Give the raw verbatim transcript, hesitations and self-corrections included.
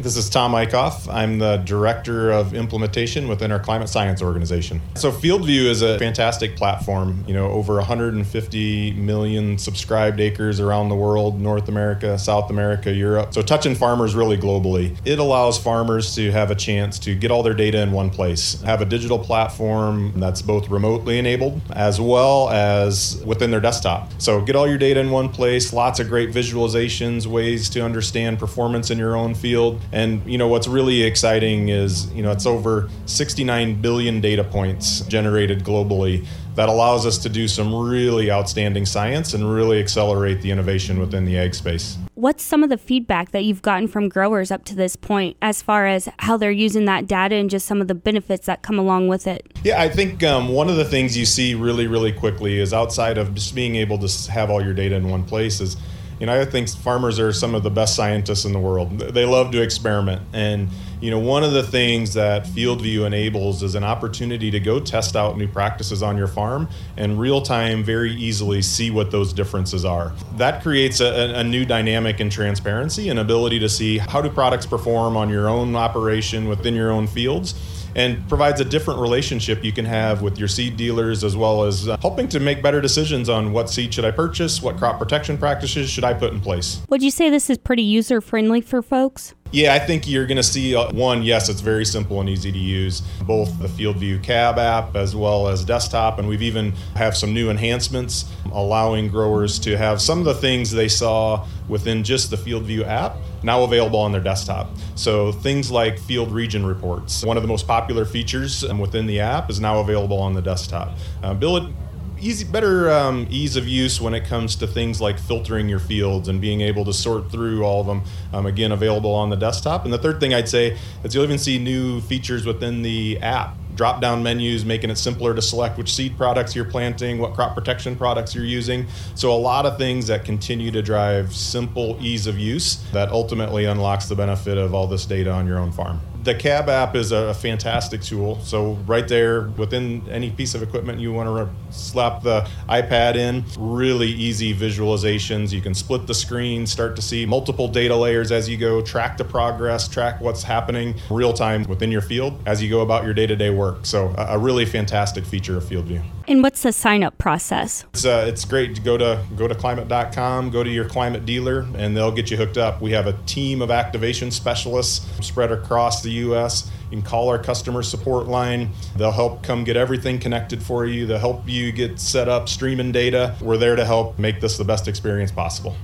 This is Tom Eichhoff. I'm the Director of Implementation within our Climate Science organization. So FieldView is a fantastic platform. You know, over one hundred fifty million subscribed acres around the world, North America, South America, Europe. So touching farmers really globally. It allows farmers to have a chance to get all their data in one place, have a digital platform that's both remotely enabled as well as within their desktop. So get all your data in one place, lots of great visualizations, ways to understand performance in your own field. And you know what's really exciting is, you know, it's over sixty-nine billion data points generated globally that allows us to do some really outstanding science and really accelerate the innovation within the ag space. What's some of the feedback that you've gotten from growers up to this point as far as how they're using that data and just some of the benefits that come along with it? Yeah, I think um, one of the things you see really, really quickly is outside of just being able to have all your data in one place is, you know, I think farmers are some of the best scientists in the world. They love to experiment. And, you know, one of the things that FieldView enables is an opportunity to go test out new practices on your farm and real time, very easily see what those differences are. That creates a, a new dynamic and transparency and ability to see how do products perform on your own operation within your own fields, and provides a different relationship you can have with your seed dealers, as well as uh, helping to make better decisions on what seed should I purchase, what crop protection practices should I put in place. Would you say this is pretty user-friendly for folks? Yeah, I think you're going to see, uh, one, yes, it's very simple and easy to use, both the FieldView Cab app as well as desktop, and we've even have some new enhancements allowing growers to have some of the things they saw within just the FieldView app now available on their desktop. So things like field region reports, one of the most popular features within the app, is now available on the desktop. Uh, build it Easy, better um, ease of use when it comes to things like filtering your fields and being able to sort through all of them, um, again, available on the desktop. And the third thing I'd say is you'll even see new features within the app. Drop-down menus, making it simpler to select which seed products you're planting, what crop protection products you're using. So a lot of things that continue to drive simple ease of use that ultimately unlocks the benefit of all this data on your own farm. The Cab app is a fantastic tool. So right there within any piece of equipment you want to slap the iPad in, really easy visualizations. You can split the screen, start to see multiple data layers as you go, track the progress, track what's happening real time within your field as you go about your day-to-day work. So a really fantastic feature of FieldView. And what's the sign-up process? It's uh, it's great to go to go to climate dot com, go to your climate dealer, and they'll get you hooked up. We have a team of activation specialists spread across the U S. You can call our customer support line. They'll help come get everything connected for you. They'll help you get set up streaming data. We're there to help make this the best experience possible.